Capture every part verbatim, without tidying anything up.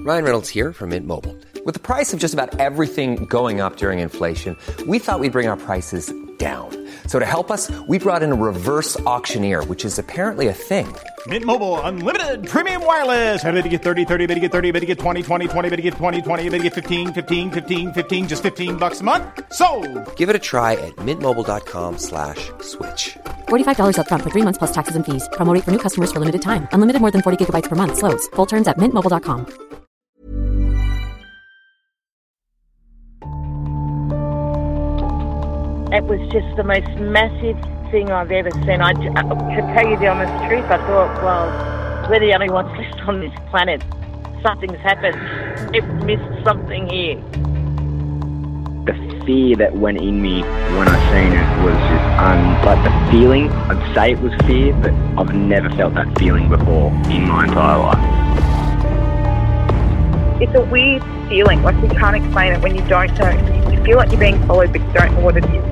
Ryan Reynolds here from Mint Mobile. With the price of just about everything going up during inflation, we thought we'd bring our prices down. So to help us, we brought in a reverse auctioneer, which is apparently a thing. Mint Mobile Unlimited Premium Wireless. How to get thirty, thirty, how to get thirty, how to get twenty, twenty, twenty, how to get twenty, twenty, how to get fifteen, fifteen, fifteen, fifteen, just fifteen bucks a month? Sold! Give it a try at mintmobile.com slash switch. forty-five dollars up front for three months plus taxes and fees. Promo rate for new customers for limited time. Unlimited more than forty gigabytes per month. Slows full terms at mint mobile dot com. It was just the most massive thing I've ever seen. I, to tell you the honest truth, I thought, well, we're the only ones left on this planet. Something's happened. They've missed something here. The fear that went in me when I seen it was just, um, like the feeling, I'd say it was fear, but I've never felt that feeling before in my entire life. It's a weird feeling, like you can't explain it when you don't know. You feel like you're being followed, but you don't know what it is.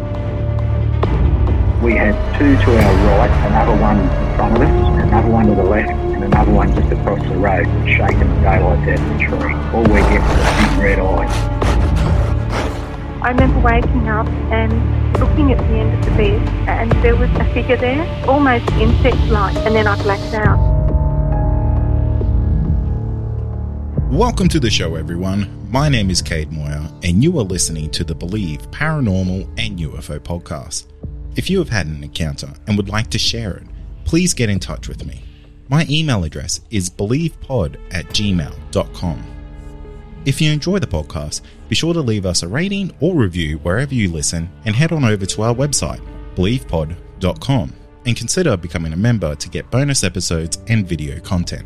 We had two to our right, another one in front of us, another one to the left, and another one just across the road, shaking the daylight out of the tree. All we get was a big red eye. I remember waking up and looking at the end of the bed, and there was a figure there, almost insect-like, and then I blacked out. Welcome to the show, everyone. My name is Cade Moyer, and you are listening to the Believe Paranormal and U F O podcast. If you have had an encounter and would like to share it, please get in touch with me. My email address is believepod at gmail dot com. If you enjoy the podcast, be sure to leave us a rating or review wherever you listen, and head on over to our website, believepod dot com, and consider becoming a member to get bonus episodes and video content.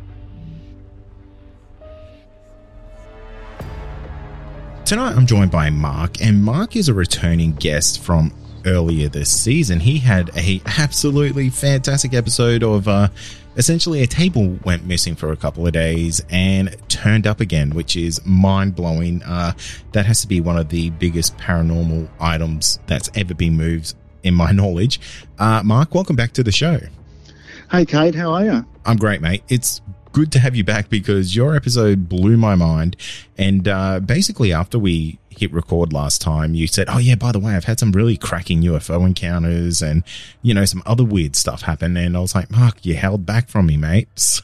Tonight I'm joined by Mark, and Mark is a returning guest from earlier this season. He had a absolutely fantastic episode of uh, essentially a table went missing for a couple of days and turned up again, which is mind-blowing. Uh, that has to be one of the biggest paranormal items that's ever been moved in my knowledge. Uh, Mark, welcome back to the show. Hey, Kate, how are you? I'm great, mate. It's good to have you back because your episode blew my mind. And uh, basically after we hit record last time, you said, oh yeah, by the way, I've had some really cracking U F O encounters and, you know, some other weird stuff happen. And I was like, Mark, you held back from me, mate. So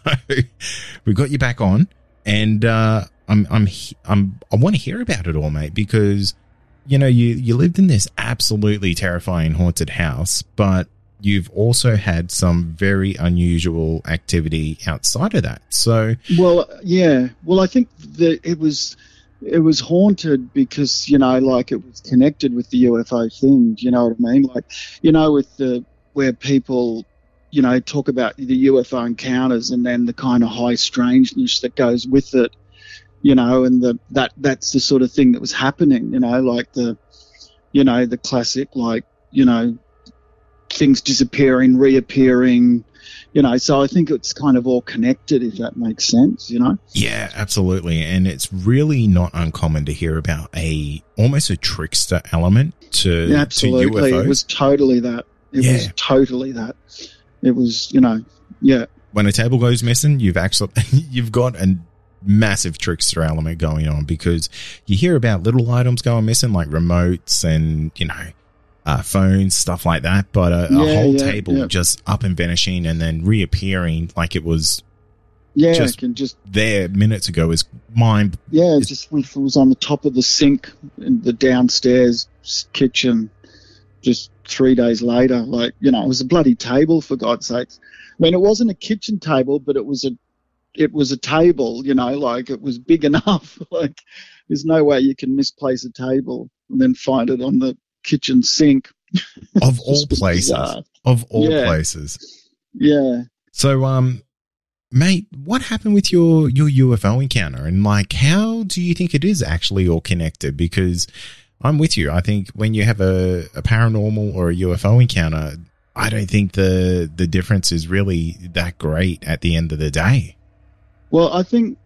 we got you back on, and uh, I'm, I'm, I'm, I want to hear about it all, mate, because, you know, you, you lived in this absolutely terrifying haunted house, but you've also had some very unusual activity outside of that. So, well, yeah. Well, I think that it was it was haunted because, you know, like it was connected with the U F O thing. You know what I mean? Like, you know, with the where people, you know, talk about the U F O encounters and then the kind of high strangeness that goes with it. You know, and the that that's the sort of thing that was happening. You know, like the, you know, the classic, like, you know, things disappearing, reappearing, you know, so I think it's kind of all connected, if that makes sense, you know? Yeah, absolutely. And it's really not uncommon to hear about a almost a trickster element to, yeah, absolutely. to U F Os. It was totally that. It yeah. was totally that. It was, you know, yeah. When a table goes missing, you've actually, you've got a massive trickster element going on, because you hear about little items going missing like remotes and, you know, Uh, phones, stuff like that, but a, yeah, a whole yeah, table yeah. just up and vanishing and then reappearing like it was yeah, just, can just there minutes ago is mind. Yeah, it just if it was on the top of the sink in the downstairs kitchen just three days later. Like, you know, it was a bloody table, for God's sakes. I mean, it wasn't a kitchen table, but it was a it was a table, you know, like it was big enough. Like, there's no way you can misplace a table and then find it on the kitchen sink. Of all places. Bizarre. Of all yeah. places. Yeah. So, um, mate, what happened with your, your U F O encounter? And, like, how do you think it is actually all connected? Because I'm with you. I think when you have a, a paranormal or a U F O encounter, I don't think the the difference is really that great at the end of the day. Well, I think,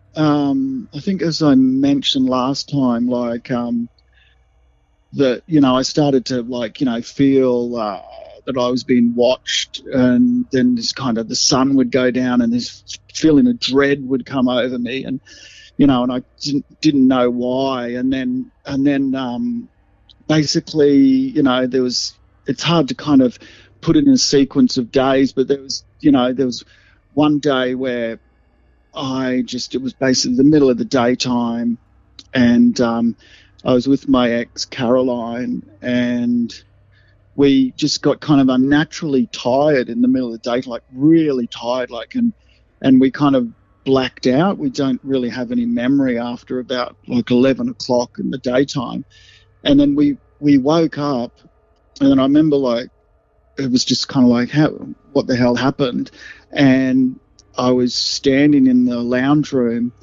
um, I think as I mentioned last time, like, um, that, you know, I started to, like, you know, feel uh, felt that I was being watched, and then this kind of the sun would go down and this feeling of dread would come over me, and you know, and I didn't didn't know why, and then and then um, basically, you know, there was it's hard to kind of put it in a sequence of days, but there was you know there was one day where I just it was basically the middle of the daytime, and um, I was with my ex Caroline, and we just got kind of unnaturally tired in the middle of the day, like really tired, like and and we kind of blacked out. We don't really have any memory after about like eleven o'clock in the daytime, and then we we woke up, and then I remember like it was just kind of like how what the hell happened, and I was standing in the lounge room,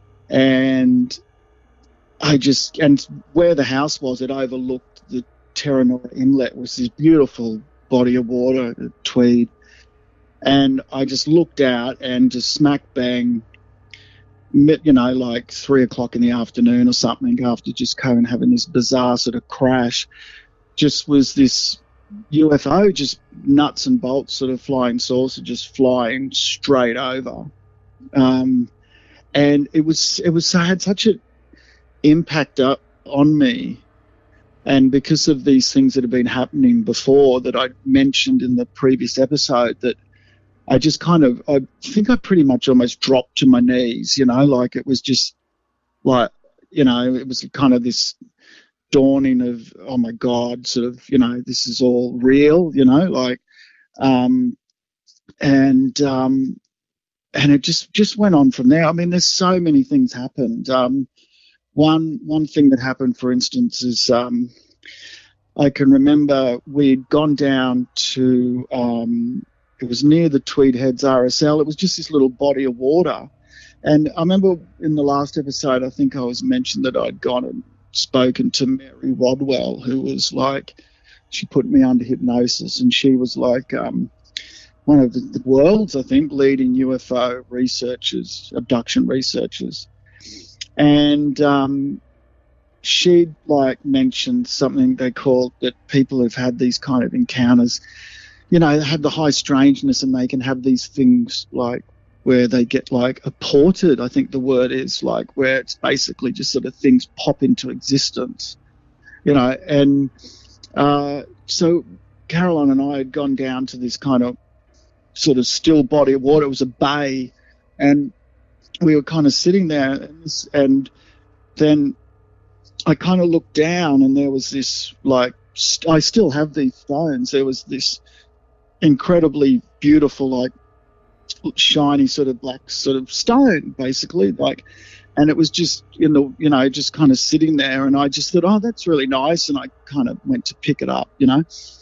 and I just, and where the house was, it overlooked the Terranora Inlet, was this beautiful body of water, the Tweed. And I just looked out and just smack bang, you know, like three o'clock in the afternoon or something, after just kind of having this bizarre sort of crash, just was this U F O, just nuts and bolts sort of flying saucer, just flying straight over. Um, and it was, it was, I had such a, impact up on me, and because of these things that have been happening before that I mentioned in the previous episode, that I just kind of I think I pretty much almost dropped to my knees, you know, like it was just like, you know, it was kind of this dawning of, oh my God, sort of, you know, this is all real, you know, like um and um and it just just went on from there. I mean, there's so many things happened. um One one thing that happened, for instance, is um, I can remember we'd gone down to, um, it was near the Tweed Heads R S L. It was just this little body of water. And I remember in the last episode, I think I was mentioned that I'd gone and spoken to Mary Rodwell, who was like, she put me under hypnosis, and she was like um, one of the, the world's, I think, leading U F O researchers, abduction researchers. And um, she'd like mentioned something they called that people who've had these kind of encounters, you know, have the high strangeness, and they can have these things like where they get like apported, I think the word is, like where it's basically just sort of things pop into existence, you know. And uh, so Caroline and I had gone down to this kind of sort of still body of water. It was a bay, and we were kind of sitting there, and, this, and then I kind of looked down, and there was this, like, st- I still have these stones. There was this incredibly beautiful, like, shiny sort of black sort of stone, basically, like, and it was just, in the, you know, just kind of sitting there, and I just thought, oh, that's really nice, and I kind of went to pick it up, you know,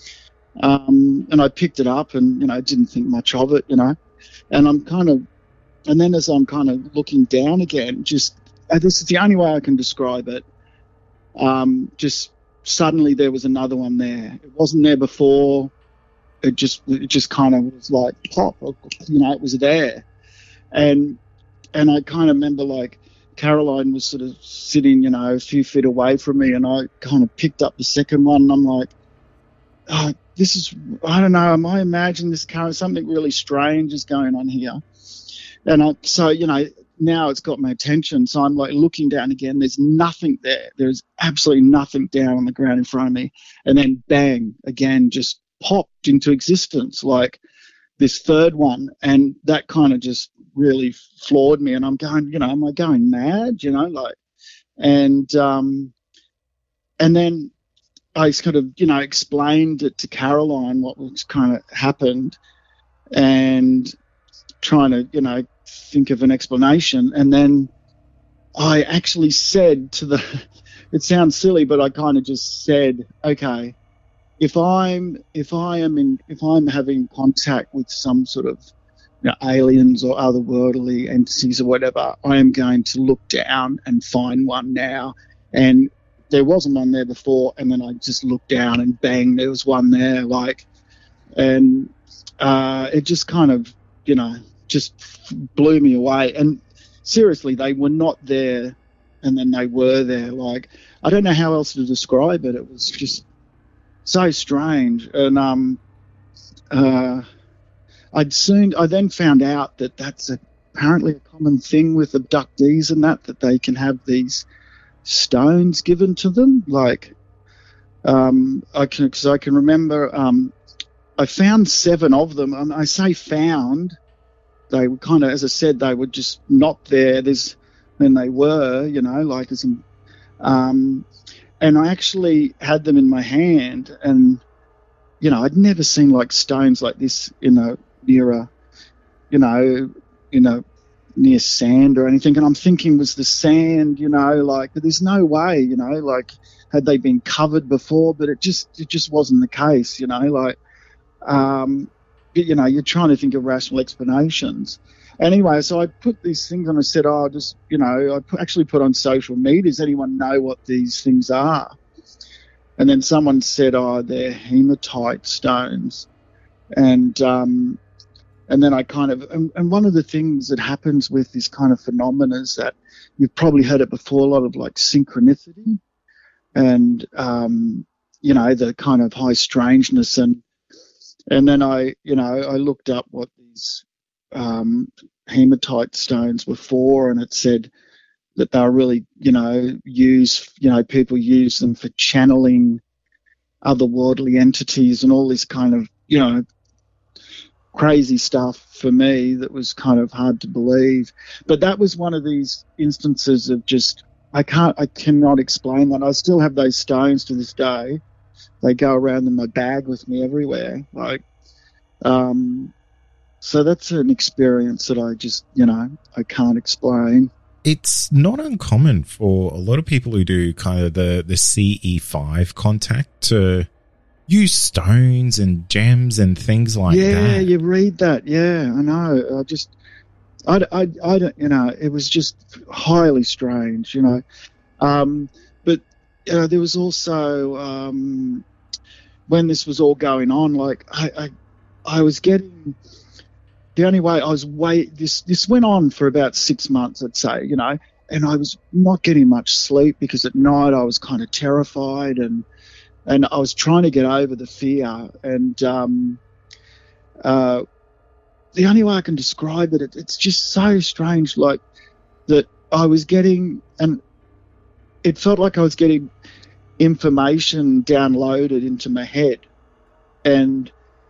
um, and I picked it up, and, you know, didn't think much of it, you know, and I'm kind of, and then as I'm kind of looking down again, just, uh, this is the only way I can describe it, um, just suddenly there was another one there. It wasn't there before. It just it just kind of was like pop, you know, it was there. And and I kind of remember, like, Caroline was sort of sitting, you know, a few feet away from me, and I kind of picked up the second one, and I'm like, oh, this is, I don't know, am I imagining this, Caroline? Something really strange is going on here. And I, so, you know, now it's got my attention. So I'm like looking down again. There's nothing there. There's absolutely nothing down on the ground in front of me. And then bang, again, just popped into existence, like this third one. And that kind of just really floored me. And I'm going, you know, am I going mad? You know, like, and, um, and then I kind of, you know, explained it to Caroline, what was kind of happened, and trying to, you know, think of an explanation. And then I actually said to the, it sounds silly, but I kind of just said, okay, if I'm, if I am in, if I'm having contact with some sort of, you know, aliens or otherworldly entities or whatever, I am going to look down and find one now. And there wasn't one there before. And then I just looked down and bang, there was one there, like, and uh, it just kind of, you know, just blew me away. And seriously, they were not there, and then they were there. Like, I don't know how else to describe it. It was just so strange. And um, uh, I'd soon, I then found out that that's a, apparently a common thing with abductees and that, that they can have these stones given to them. Like, um, I can, because I can remember, um, I found seven of them. And I say found, they were kind of, as I said, they were just not there. There's, then they were, you know, like, as in, um, and I actually had them in my hand, and, you know, I'd never seen like stones like this in a, near a, you know, you know, near sand or anything. And I'm thinking, was the sand, you know, like, there's no way, you know, like, had they been covered before? But it just, it just wasn't the case, you know, like, um, you know, you're trying to think of rational explanations. Anyway, so I put these things on. I said, oh, just, you know, I put, actually put on social media, does anyone know what these things are? And then someone said, oh, they're hematite stones. And um, and then I kind of, and, and one of the things that happens with this kind of phenomena is that you've probably heard it before, a lot of like synchronicity and, um, you know, the kind of high strangeness. And and then I, you know, I looked up what these um, hematite stones were for, and it said that they were really, you know, used, you know, people use them for channeling otherworldly entities and all this kind of, you know, crazy stuff for me that was kind of hard to believe. But that was one of these instances of just, I can't, I cannot explain that. I still have those stones to this day. They go around in my bag with me everywhere. Like, um, so that's an experience that I just, you know, I can't explain. It's not uncommon for a lot of people who do kind of the, the C E five contact to use stones and gems and things like yeah, that. Yeah, you read that. Yeah, I know. I just, I, I, I don't, you know, it was just highly strange, you know. Um, but, you know, there was also, um, when this was all going on, like, I, I, I was getting, the only way I was wait, this, this went on for about six months, I'd say, you know, and I was not getting much sleep because at night I was kind of terrified, and, and I was trying to get over the fear. And um, uh, the only way I can describe it, it, it's just so strange, like that I was getting, and it felt like I was getting information downloaded into my head. And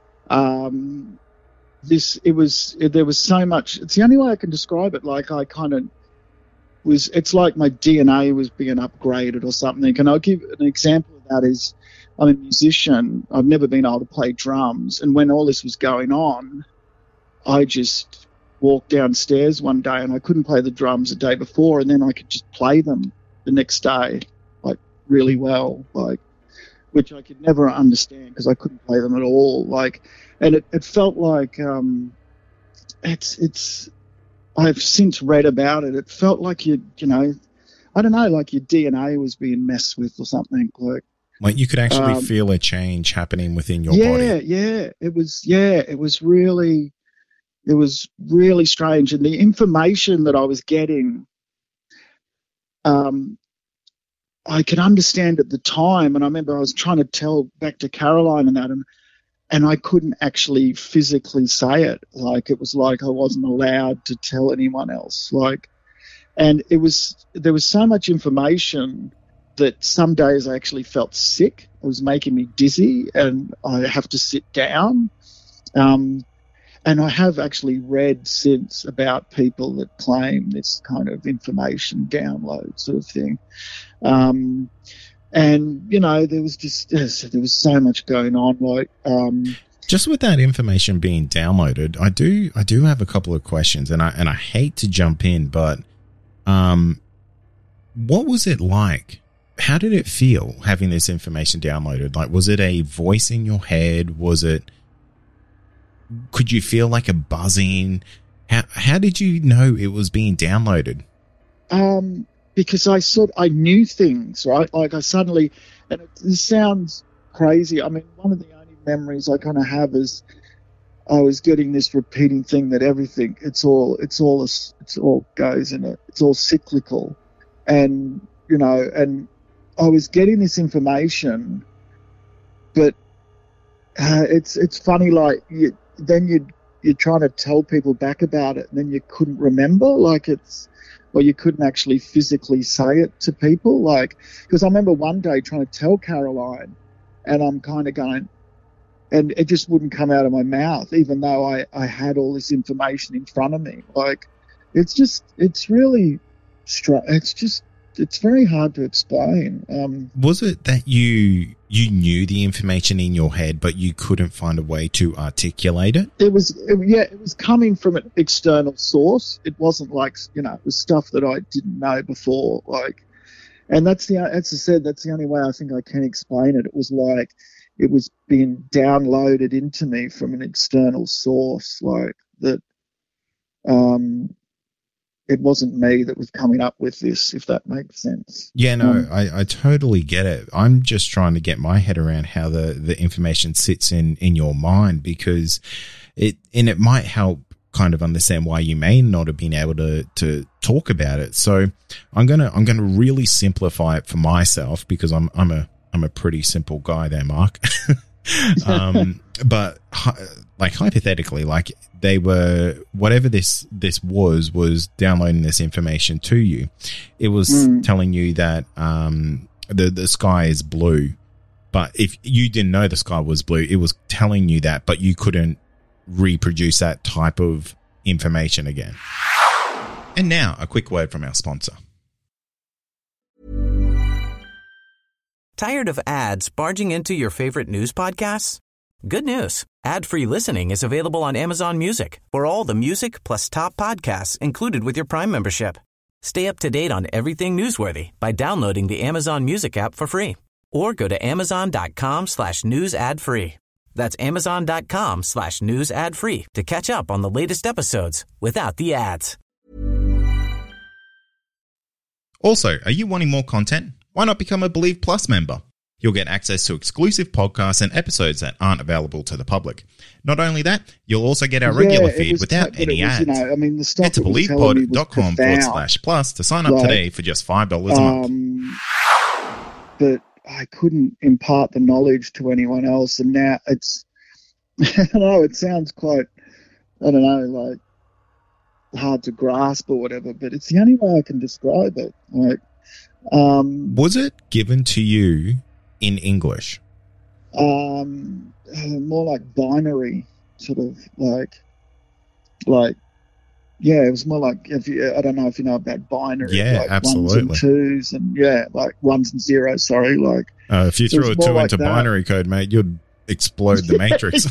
um, this, it was, it, there was so much, it's the only way I can describe it. Like I kind of was, it's like my D N A was being upgraded or something. And I'll give an example of that is, I'm a musician. I've never been able to play drums. And when all this was going on, I just walked downstairs one day and I couldn't play the drums the day before, and then I could just play them the next day, like really well, like, which I could never understand because I couldn't play them at all. Like, and it, it felt like, um, it's, it's, I've since read about it. It felt like you, you know, I don't know, like your D N A was being messed with or something, like, Like you could actually um, feel a change happening within your yeah, body. Yeah, yeah. It was, yeah, it was really, it was really strange. And the information that I was getting, um, I could understand at the time. And I remember I was trying to tell back to Caroline and that, and, and I couldn't actually physically say it. Like, it was like I wasn't allowed to tell anyone else. Like, and it was, there was so much information that some days I actually felt sick. It was making me dizzy and I have to sit down. Um, and I have actually read since about people that claim this kind of information download sort of thing. Um, and, you know, there was just, there was so much going on. Like, um, just with that information being downloaded, I do, I do have a couple of questions, and I, and I hate to jump in, but, um, what was it like? How did it feel having this information downloaded? Like, was it a voice in your head? Was it, could you feel like a buzzing? How, how did you know it was being downloaded? Um, because I sort, I knew things, right? Like I suddenly, and it, this sounds crazy. I mean, one of the only memories I kind of have is I was getting this repeating thing that everything, it's all, it's all, it's all goes in it. It's all cyclical. And, you know, and I was getting this information, but uh, it's it's funny. Like you, then you you're trying to tell people back about it, and then you couldn't remember. Like it's, or you couldn't actually physically say it to people. Like because I remember one day trying to tell Caroline, and I'm kind of going, and it just wouldn't come out of my mouth, even though I I had all this information in front of me. Like it's just it's really, str- it's just. It's very hard to explain. Um, was it that you you knew the information in your head, but you couldn't find a way to articulate it? It was, it, yeah, it was coming from an external source. It wasn't like, you know, it was stuff that I didn't know before. Like, and that's the, as I said, that's the only way I think I can explain it. It was like it was being downloaded into me from an external source, like that. Um, It wasn't me that was coming up with this, if that makes sense. Yeah, no, um, I, I totally get it. I'm just trying to get my head around how the, the information sits in, in your mind, because it, and it might help kind of understand why you may not have been able to, to talk about it. So I'm going to, I'm going to really simplify it for myself, because I'm, I'm a, I'm a pretty simple guy there, Mark. um, but like hypothetically, like they were, whatever this, this was, was downloading this information to you. It was mm. telling you that, um, the, the sky is blue, but if you didn't know the sky was blue, it was telling you that, but you couldn't reproduce that type of information again. And now a quick word from our sponsor. Tired of ads barging into your favorite news podcasts? Good news. Ad-free listening is available on Amazon Music for all the music plus top podcasts included with your Prime membership. Stay up to date on everything newsworthy by downloading the Amazon Music app for free, or go to amazon.com slash news ad free. That's amazon.com slash news ad free to catch up on the latest episodes without the ads. Also, are you wanting more content? Why not become a Believe Plus member? You'll get access to exclusive podcasts and episodes that aren't available to the public. Not only that, you'll also get our yeah, regular feed without t- any was, ads. You know, I mean, the stuff Head to believepod.com forward slash plus to sign up like, today for just five dollars a month. Um, but I couldn't impart the knowledge to anyone else, and now it's, I don't know, it sounds quite, I don't know, like hard to grasp or whatever, but it's the only way I can describe it. Like, Um, was it given to you in English? Um, more like binary, sort of like, like, yeah, it was more like, if you, I don't know if you know about binary. Yeah, like absolutely. Ones and twos, and yeah, like ones and zeros. Sorry, like. Uh, if you so threw a two like into that. binary code, mate, you'd explode the matrix.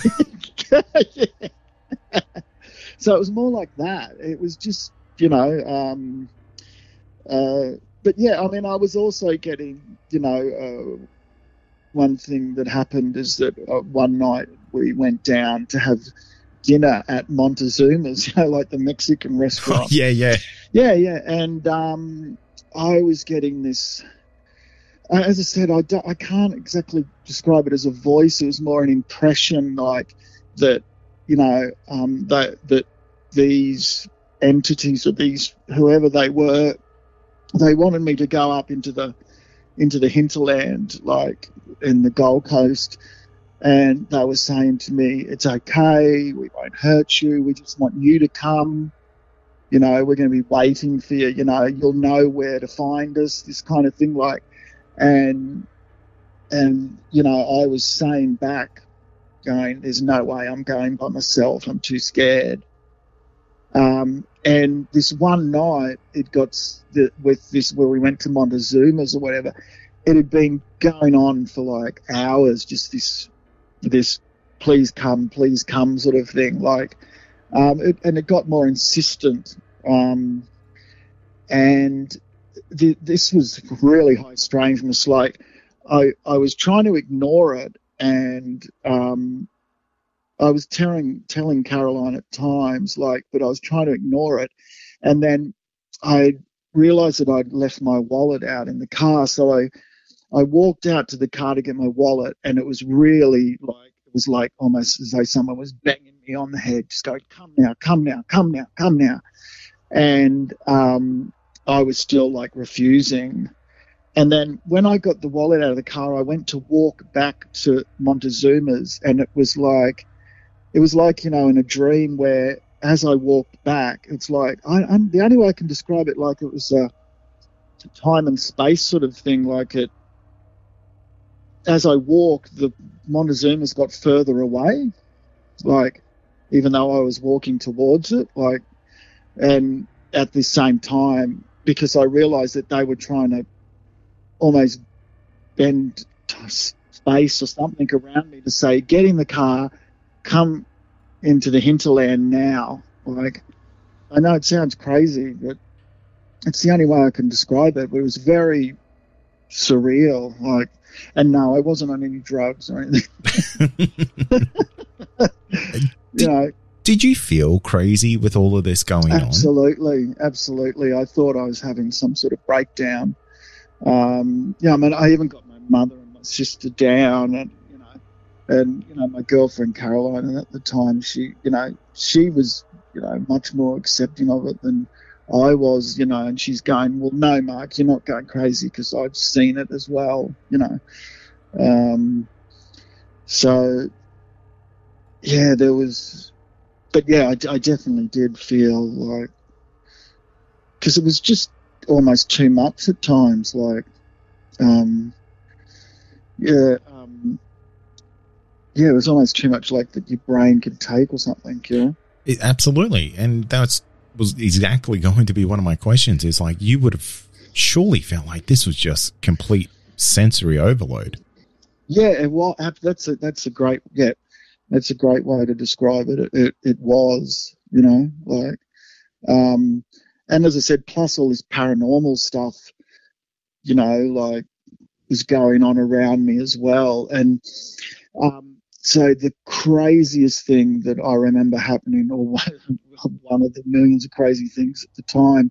Yeah. So it was more like that. It was just, you know, um, uh. But yeah, I mean, I was also getting, you know, uh, one thing that happened is that uh, one night we went down to have dinner at Montezuma's, you know, like the Mexican restaurant. yeah, yeah. Yeah, yeah. And um, I was getting this, uh, as I said, I, don't, I can't exactly describe it as a voice. It was more an impression, like that, you know, um, that, that these entities or these, whoever they were, they wanted me to go up into the into the hinterland, like in the Gold Coast, and they were saying to me, "It's okay, we won't hurt you. We just want you to come. You know, we're going to be waiting for you. You know, you'll know where to find us." This kind of thing, like, and and you know, I was saying back, going, "There's no way I'm going by myself. I'm too scared." Um, and this one night, it got the, with this where we went to Montezuma's or whatever. It had been going on for like hours, just this, this, please come, please come sort of thing. Like, um, it, and it got more insistent. Um, and the, this was really high strangeness. Like, I, I was trying to ignore it, and um. I was telling telling Caroline at times, like, but I was trying to ignore it. And then I realized that I'd left my wallet out in the car. So I, I walked out to the car to get my wallet, and it was really like, it was like almost as though someone was banging me on the head, just going, "Come now, come now, come now, come now." And um, I was still like refusing. And then when I got the wallet out of the car, I went to walk back to Montezuma's, and it was like, it was like, you know, in a dream where as I walked back, it's like, I, I'm, the only way I can describe it, like it was a, a time and space sort of thing, like it, as I walked, the Montezuma's got further away, like, even though I was walking towards it, like, and at the same time, because I realized that they were trying to almost bend t- space or something around me to say, get in the car, come into the hinterland now. Like, I know it sounds crazy, but it's the only way I can describe it. But it was very surreal. Like, and no, I wasn't on any drugs or anything. You know. Did you feel crazy with all of this going absolutely, on? Absolutely, absolutely. I thought I was having some sort of breakdown. Um, yeah, I mean, I even got my mother and my sister down, and you know, and you know, my girlfriend Caroline, and at the time, she, you know, she was, you know, much more accepting of it than I was, you know, and she's going, well, no, Mark, you're not going crazy because I've seen it as well, you know. Um, so, yeah, there was. But, yeah, I, I definitely did feel like, because it was just almost too much at times, like, um, yeah, um, yeah, it was almost too much like that your brain could take or something, you know? It, absolutely. And that's was exactly going to be one of my questions is like, you would have surely felt like this was just complete sensory overload. Yeah, well, that's a, that's a great, yeah. That's a great way to describe it. It, it. it was, you know, like, um, and as I said, plus all this paranormal stuff, you know, like was going on around me as well. And um, so the craziest thing that I remember happening, or one, one of the millions of crazy things at the time,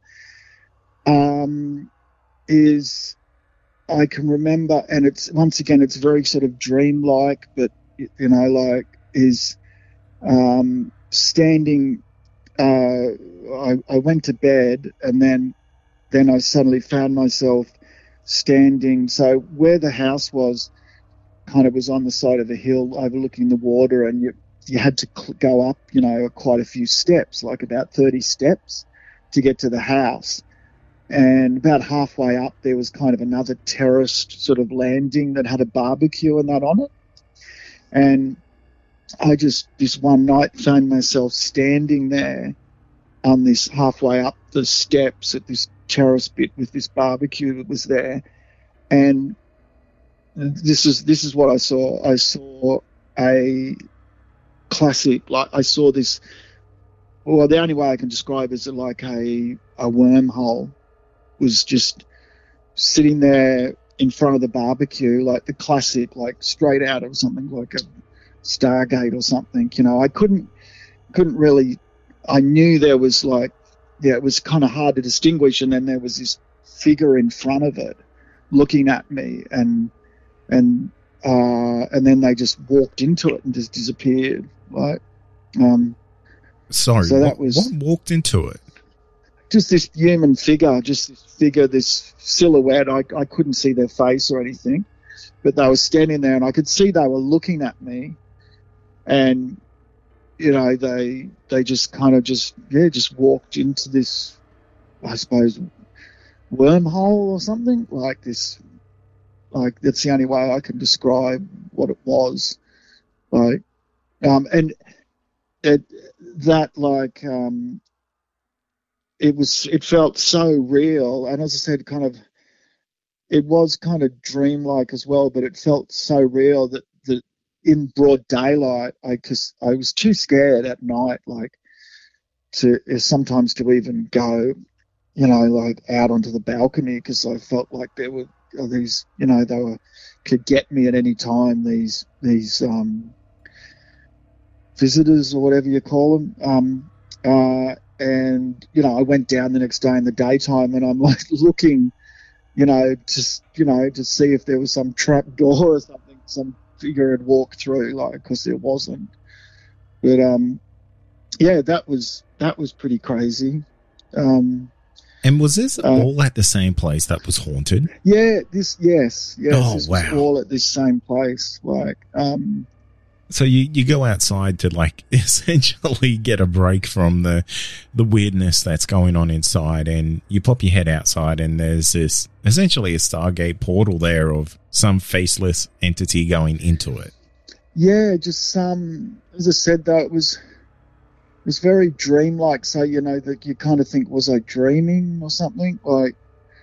um, is I can remember, and it's once again, it's very sort of dreamlike, but you know, like. is um, standing, uh, I, I went to bed and then then I suddenly found myself standing. So where the house was kind of was on the side of a hill overlooking the water, and you, you had to cl- go up, you know, quite a few steps, like about thirty steps to get to the house. And about halfway up there was kind of another terraced sort of landing that had a barbecue and that on it. And I just, this one night, found myself standing there on this halfway up the steps at this terrace bit with this barbecue that was there. And this is this is what I saw. I saw a classic, like I saw this, well, the only way I can describe it is like a, a wormhole was just sitting there in front of the barbecue, like the classic, like straight out of something like a Stargate or something, you know. I couldn't couldn't really, I knew there was like, yeah, it was kind of hard to distinguish, and then there was this figure in front of it looking at me, and and uh, and then they just walked into it and just disappeared. Like, um, sorry, so that what, was what walked into it? Just this human figure, just this figure, this silhouette. I I couldn't see their face or anything, but they were standing there, and I could see they were looking at me. And, you know, they they just kind of just, yeah, just walked into this, I suppose, wormhole or something, like this, like that's the only way I can describe what it was. Like, um, and it, that like, um, it was, it felt so real. And as I said, kind of, it was kind of dreamlike as well, but it felt so real that, that in broad daylight, I, cause I was too scared at night, like to sometimes to even go, you know, like out onto the balcony, because I felt like there were these, you know, they were could get me at any time. These these um, visitors or whatever you call them, um, uh, and you know, I went down the next day in the daytime, and I'm like looking, you know, just you know, to see if there was some trap door or something, some figure had walked through, like, because there wasn't. But um, yeah, that was that was pretty crazy. Um, And was this uh, all at the same place that was haunted? Yeah, this, yes, yes. Oh, this wow. was all at this same place. Like, um, so you, you go outside to like essentially get a break from the, the weirdness that's going on inside, and you pop your head outside and there's this essentially a Stargate portal there of some faceless entity going into it. Yeah, just some, as I said though, it was, it was very dreamlike. So, you know, that you kind of think, was I dreaming or something? Like,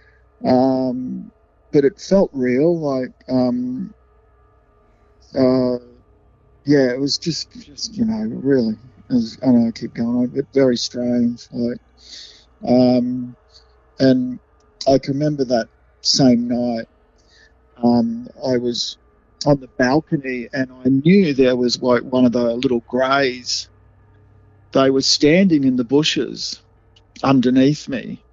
um, but it felt real. Like, um, uh, yeah, it was just, just you know, really, it was, I don't know, I keep going on, but very strange. Like, um, and I can remember that same night, um, I was on the balcony and I knew there was like one of the little greys. They were standing in the bushes underneath me.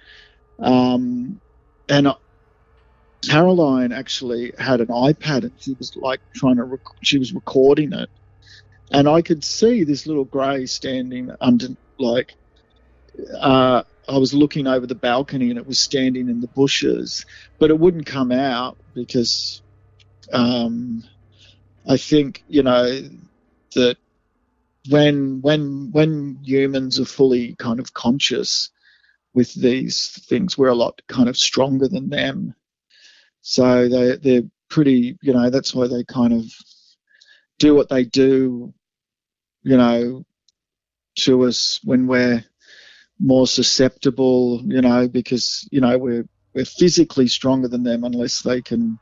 Um, and I, Caroline actually had an iPad and she was like trying to, rec- she was recording it. And I could see this little grey standing under, like, uh, I was looking over the balcony and it was standing in the bushes, but it wouldn't come out because um, I think, you know, that when, when, when humans are fully kind of conscious with these things, we're a lot kind of stronger than them. So they, they're pretty, you know, that's why they kind of do what they do, you know, to us when we're more susceptible, you know, because, you know, we're, we're physically stronger than them unless they can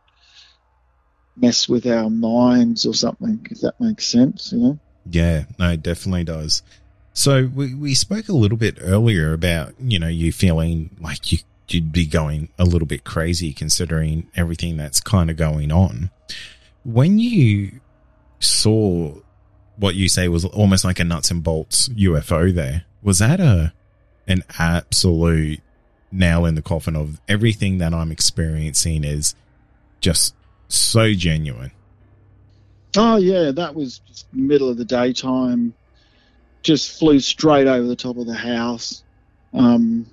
mess with our minds or something, if that makes sense, you know? Yeah, no, it definitely does. So we, we spoke a little bit earlier about, you know, you feeling like you you'd be going a little bit crazy considering everything that's kind of going on. When you saw what you say was almost like a nuts and bolts U F O there, was that a an absolute nail in the coffin of everything that I'm experiencing is just so genuine? Oh, yeah, that was just middle of the daytime. Just flew straight over the top of the house. Um,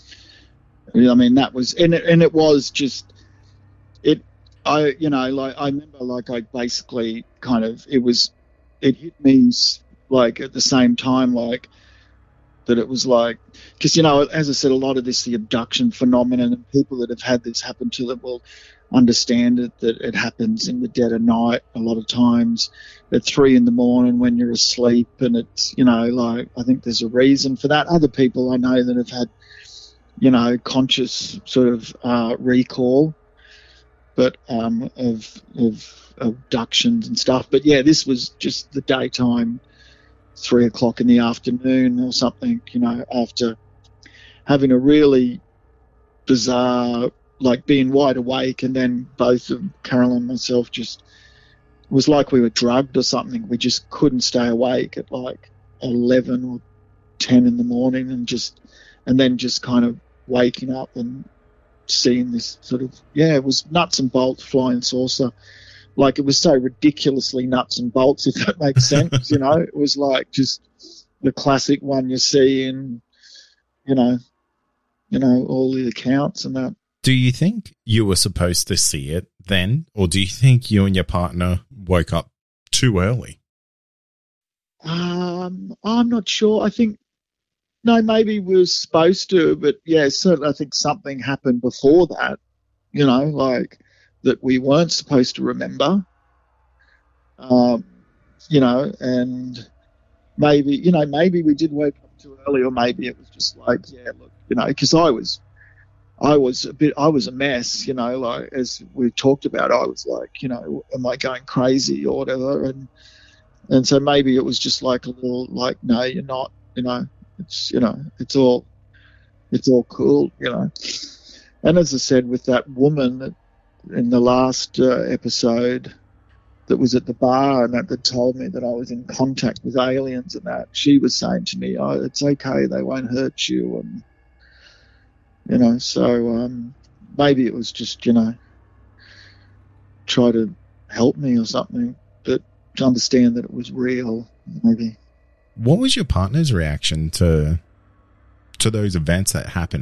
I mean, that was, and it, and it was just, it, I, you know, like, I remember, like, I basically kind of, it was, it hit me, like, at the same time, like, that it was like, because, you know, as I said, a lot of this, the abduction phenomenon, and people that have had this happen to them will understand it, that it happens in the dead of night a lot of times at three in the morning when you're asleep, and it's, you know, like, I think there's a reason for that. Other people I know that have had, you know, conscious sort of uh, recall, but um, of, of abductions and stuff. But yeah, this was just the daytime, three o'clock in the afternoon or something, you know, after having a really bizarre, like being wide awake, and then both of Carol and myself just, it was like we were drugged or something. We just couldn't stay awake at like eleven or ten in the morning, and just, and then just kind of waking up and seeing this sort of, yeah, it was nuts and bolts, flying saucer. Like, it was so ridiculously nuts and bolts, if that makes sense, you know. It was like just the classic one you see in, you know, you know, all the accounts and that. Do you think you were supposed to see it then, or do you think you and your partner woke up too early? Um, I'm not sure. I think, no, maybe we were supposed to, but yeah, certainly I think something happened before that, you know, like that we weren't supposed to remember, um, you know, and maybe, you know, maybe we did wake up too early, or maybe it was just like, yeah, look, you know, because I was, I was a bit, I was a mess, you know, like as we talked about, I was like, you know, am I going crazy or whatever? And, and so maybe it was just like a little like, no, you're not, you know, it's, you know, it's all, it's all cool, you know. And as I said, with that woman that in the last uh, episode that was at the bar and that, that told me that I was in contact with aliens and that, she was saying to me, oh, it's okay, they won't hurt you. And, you know, so um, maybe it was just, you know, try to help me or something, but to understand that it was real, maybe. What was your partner's reaction to to those events that happened?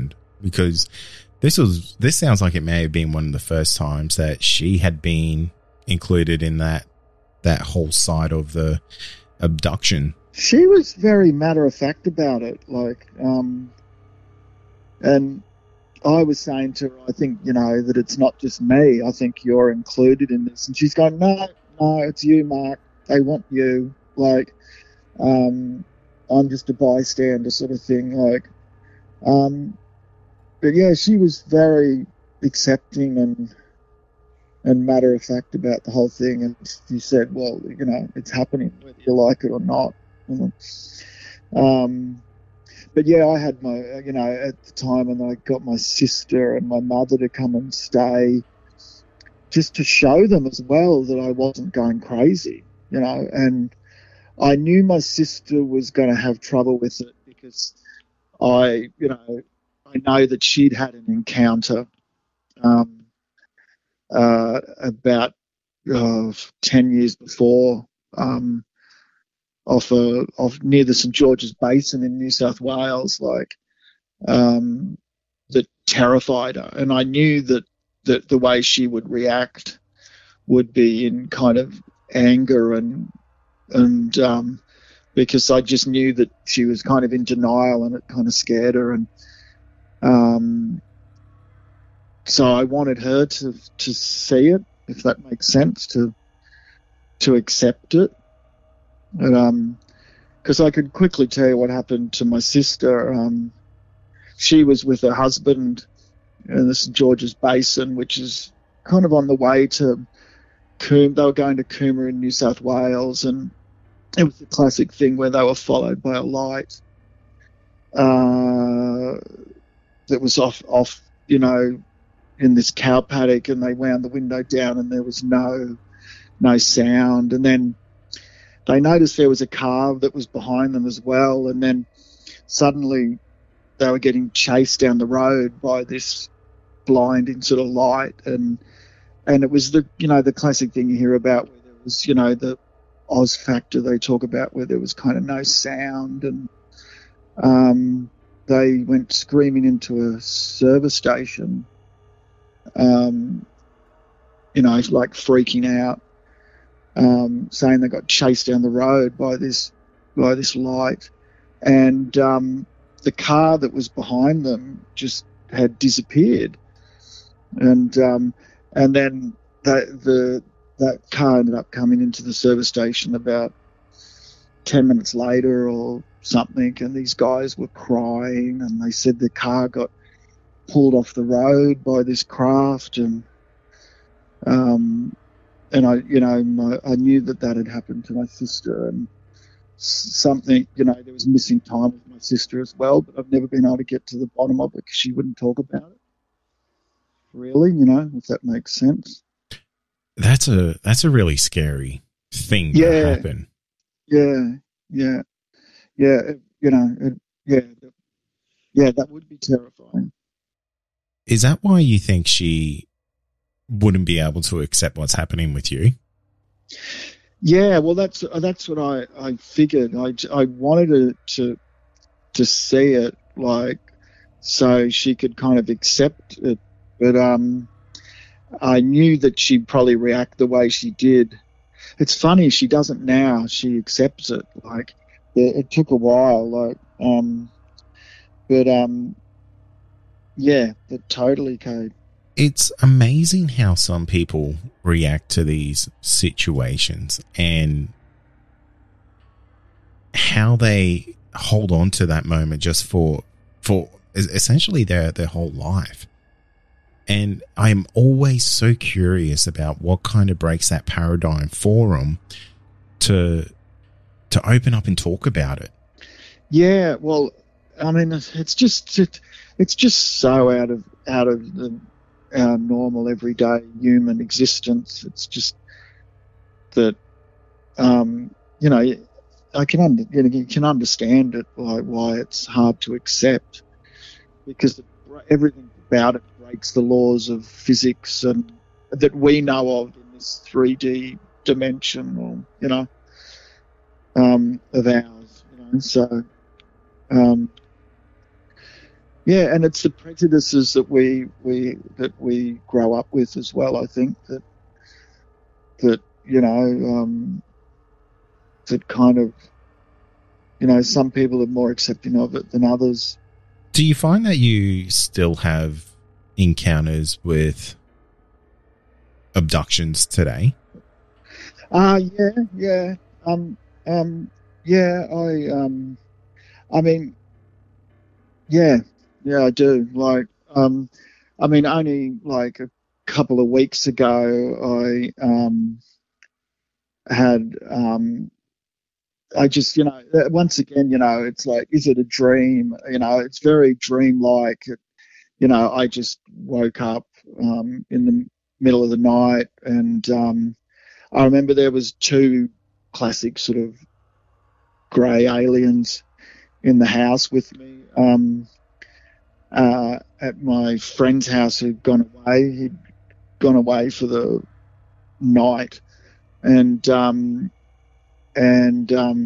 because this was this sounds like it may have been one of the first times that she had been included in that that whole side of the abduction. She was very matter of fact about it, like, um, and I was saying to her, I think, you know, that it's not just me. I think you're included in this. And she's going, no, no, it's you, Mark. They want you. Like, um, I'm just a bystander sort of thing. Like, um, but yeah, she was very accepting and and matter of fact about the whole thing. And she said, well, you know, it's happening whether you like it or not. You know? Um, but yeah, I had my, you know, at the time, and I got my sister and my mother to come and stay just to show them as well that I wasn't going crazy, you know. And I knew my sister was going to have trouble with it because I, you know, I know that she'd had an encounter um, uh, about uh, ten years before um, off, a, off near the St George's Basin in New South Wales, like, um, that terrified her. And I knew that, that the way she would react would be in kind of anger and, and um, because I just knew that she was kind of in denial and it kind of scared her. And um, so I wanted her to, to see it, if that makes sense, to to accept it. And, um, because I could quickly tell you what happened to my sister. Um, she was with her husband in the St George's Basin, which is kind of on the way to Coombe. They were going to Coombe in New South Wales, and it was the classic thing where they were followed by a light uh, that was off, off, you know, in this cow paddock, and they wound the window down and there was no no sound. And then they noticed there was a car that was behind them as well, and then suddenly they were getting chased down the road by this blinding sort of light, and and it was the, you know, the classic thing you hear about where there was, you know, the Oz factor they talk about, where there was kind of no sound. And um, they went screaming into a service station, um, you know, like freaking out, um, saying they got chased down the road by this by this light. And um, the car that was behind them just had disappeared. And um, and then that the that car ended up coming into the service station about ten minutes later or something, and these guys were crying, and they said the car got pulled off the road by this craft, and um, and I, you know, my, I knew that that had happened to my sister, and something, you know, there was missing time with my sister as well, but I've never been able to get to the bottom of it because she wouldn't talk about it. Really, you know, if that makes sense. That's a that's a really scary thing yeah, to happen. Yeah, yeah, yeah. It, you know, it, yeah, yeah. That would be terrifying. Is that why you think she wouldn't be able to accept what's happening with you? Yeah, well, that's that's what I, I figured. I, I wanted her to to see it, like, so she could kind of accept it. But um, I knew that she'd probably react the way she did. It's funny, she doesn't now. She accepts it. Like, it, it took a while. Like, um, but um, yeah, but totally, Cade. It's amazing how some people react to these situations and how they hold on to that moment just for for essentially their their whole life. And I'm always so curious about what kind of breaks that paradigm for them to to open up and talk about it. Yeah, well, I mean, it's just it, it's just so out of out of the our normal everyday human existence. It's just that, um, you know, I can under, you, know, you can understand it, like why it's hard to accept, because everything about it breaks the laws of physics and that we know of in this three D dimension, or, you know, um, of ours. You know, so, um, Yeah, and it's the prejudices that we we that we grow up with as well. I think that that you know um, that kind of you know some people are more accepting of it than others. Do you find that you still have encounters with abductions today? Uh yeah, yeah, um, um, yeah. I, um, I mean, yeah, yeah, I do. Like, um, I mean, only like a couple of weeks ago, I um had um. I just, you know, once again, you know, it's like, is it a dream? You know, it's very dreamlike. You know, I just woke up um, in the middle of the night, and um, I remember there was two classic sort of grey aliens in the house with me um, uh, at my friend's house who'd gone away. He'd gone away for the night, and um, and um,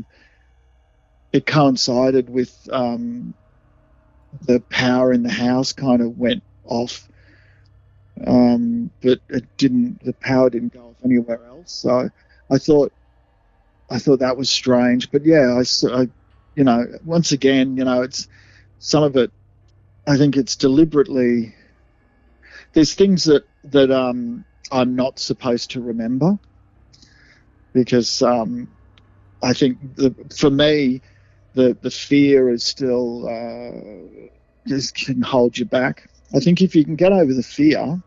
it coincided with um, the power in the house kind of went off, um, but it didn't. The power didn't go off anywhere else. So I thought, I thought that was strange. But yeah, I, I, you know, once again, you know, it's some of it. I think it's deliberately. There's things that that um, I'm not supposed to remember because. Um, I think the, for me, the the fear is still uh, just can hold you back. I think if you can get over the fear,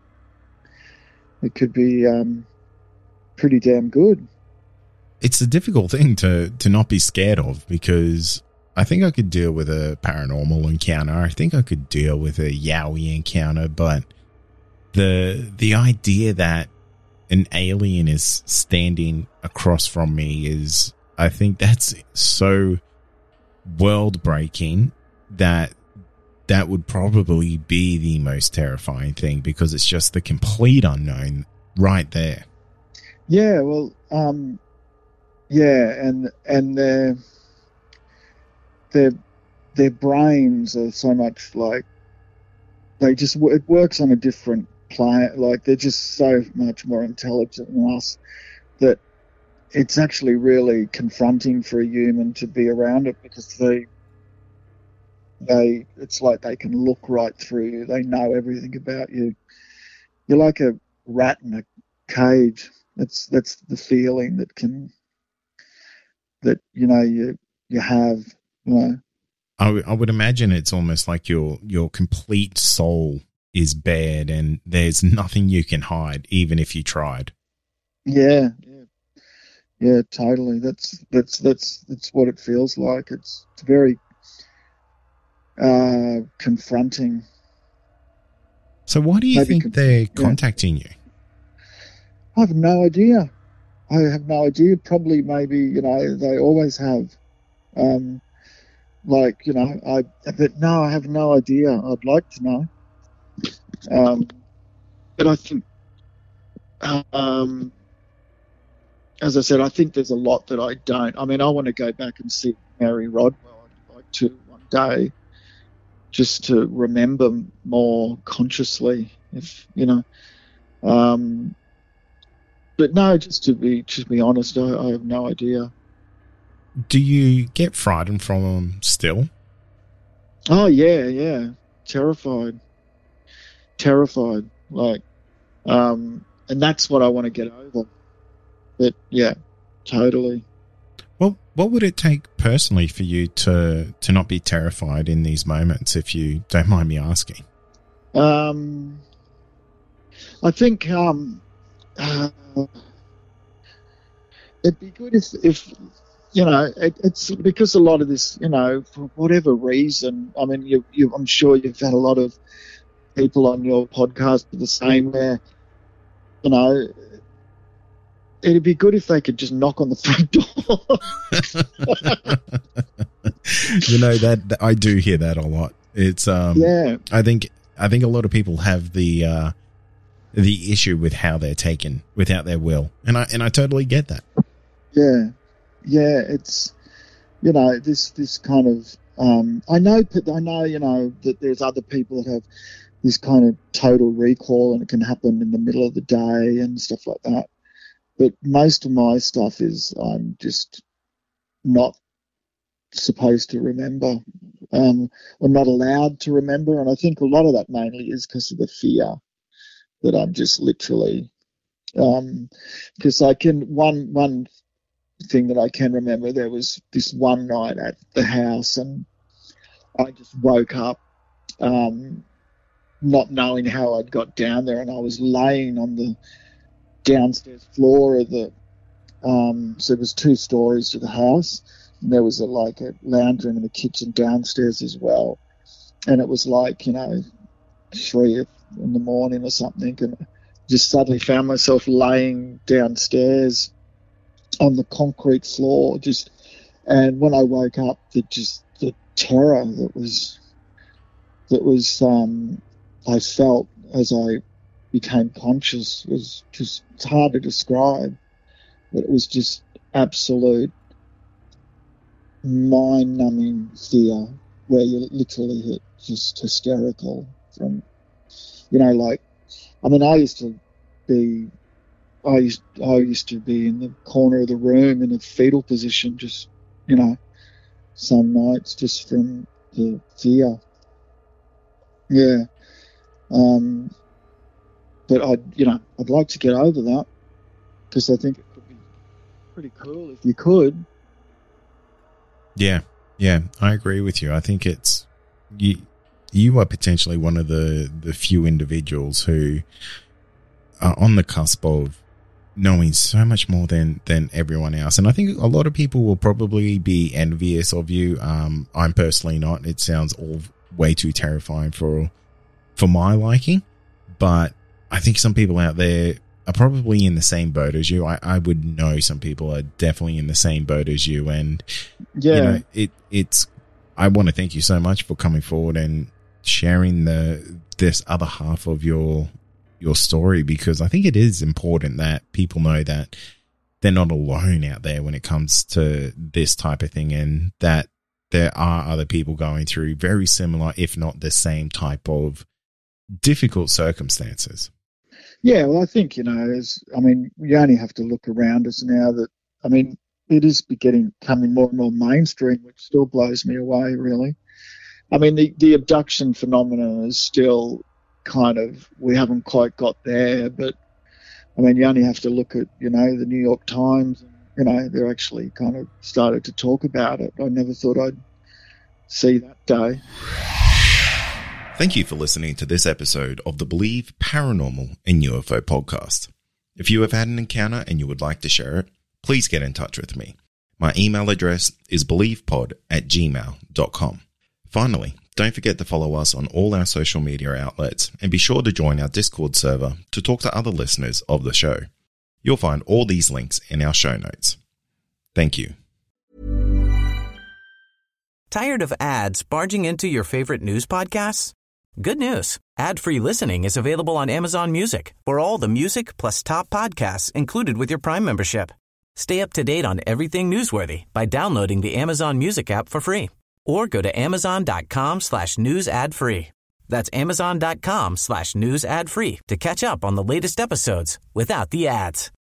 it could be um, pretty damn good. It's a difficult thing to to not be scared of because I think I could deal with a paranormal encounter. I think I could deal with a Yowie encounter, but the the idea that an alien is standing across from me is. I think that's so world-breaking that that would probably be the most terrifying thing because it's just the complete unknown right there. Yeah, well, um, yeah, and and their their their brains are so much like they just it works on a different planet. Like they're just so much more intelligent than us that. It's actually really confronting for a human to be around it because they, they, it's like they can look right through you. They know everything about you. You're like a rat in a cage. That's that's the feeling that can, that you know you you have. You know. I, w- I would imagine it's almost like your your complete soul is bared and there's nothing you can hide, even if you tried. Yeah. Yeah, totally. That's that's that's that's what it feels like. It's, it's very uh, confronting. So, why do you Maybe think con- they're yeah. contacting you? I have no idea. I have no idea. Probably, maybe you know, they always have. Um, like you know, I but no, I have no idea. I'd like to know. Um, but I think. Um, As I said, I think there's a lot that I don't. I mean, I want to go back and see Mary Rodwell. I'd like to one day, just to remember more consciously, if you know. Um, but no, just to be just be honest, I, I have no idea. Do you get frightened from them still? Oh yeah, yeah, terrified, terrified. Like, um, and that's what I want to get over. But yeah, totally. Well, what would it take personally for you to to not be terrified in these moments, if you don't mind me asking? Um, I think um, uh, it'd be good if, if you know, it, it's because a lot of this, you know, for whatever reason. I mean, you, you, I'm sure you've had a lot of people on your podcast the same where, you know. It'd be good if they could just knock on the front door. You know that, that I do hear that a lot. It's um, yeah. I think I think a lot of people have the uh, the issue with how they're taken without their will, and I and I totally get that. Yeah, yeah. It's you know this this kind of Um, I know, I know, you know, that there's other people that have this kind of total recall, and it can happen in the middle of the day and stuff like that. But most of my stuff is I'm just not supposed to remember, um, or not allowed to remember. And I think a lot of that mainly is because of the fear that I'm just literally, because um, I can, one, one thing that I can remember, there was this one night at the house and I just woke up um, not knowing how I'd got down there, and I was laying on the downstairs floor of the, um, so there was two stories to the house, and there was a, like a lounge room and a kitchen downstairs as well. And it was like, you know, three in the morning or something, and just suddenly found myself laying downstairs on the concrete floor, just, and when I woke up, the just the terror that was that was um, I felt as I became conscious was just, it's hard to describe, but it was just absolute mind-numbing fear where you literally hit just hysterical from, you know, like, I mean, I used to be, I used, I used to be in the corner of the room in a fetal position, just, you know, some nights just from the fear. Yeah. Um, but I'd, you know, I'd like to get over that, because I think it could be pretty cool if you could. Yeah, yeah, I agree with you. I think it's, you, you are potentially one of the, the few individuals who are on the cusp of knowing so much more than, than everyone else. And I think a lot of people will probably be envious of you. Um, I'm personally not. It sounds all way too terrifying for, for my liking. But I think some people out there are probably in the same boat as you. I, I would know some people are definitely in the same boat as you. And, yeah, you know, it, it's, I want to thank you so much for coming forward and sharing the, this other half of your, your story, because I think it is important that people know that they're not alone out there when it comes to this type of thing, and that there are other people going through very similar, if not the same type of difficult circumstances. Yeah, well, I think, you know, as, I mean, you only have to look around us now that, I mean, it is getting, coming more and more mainstream, which still blows me away, really. I mean, the, the abduction phenomenon is still kind of, we haven't quite got there, but, I mean, you only have to look at, you know, the New York Times, and, you know, they're actually kind of started to talk about it. I never thought I'd see that day. Thank you for listening to this episode of the Believe Paranormal and U F O podcast. If you have had an encounter and you would like to share it, please get in touch with me. My email address is believepod at gmail dot com. Finally, don't forget to follow us on all our social media outlets, and be sure to join our Discord server to talk to other listeners of the show. You'll find all these links in our show notes. Thank you. Tired of ads barging into your favorite news podcasts? Good news. Ad-free listening is available on Amazon Music for all the music plus top podcasts included with your Prime membership. Stay up to date on everything newsworthy by downloading the Amazon Music app for free, or go to amazon.com slash news ad free. That's amazon.com slash news ad free to catch up on the latest episodes without the ads.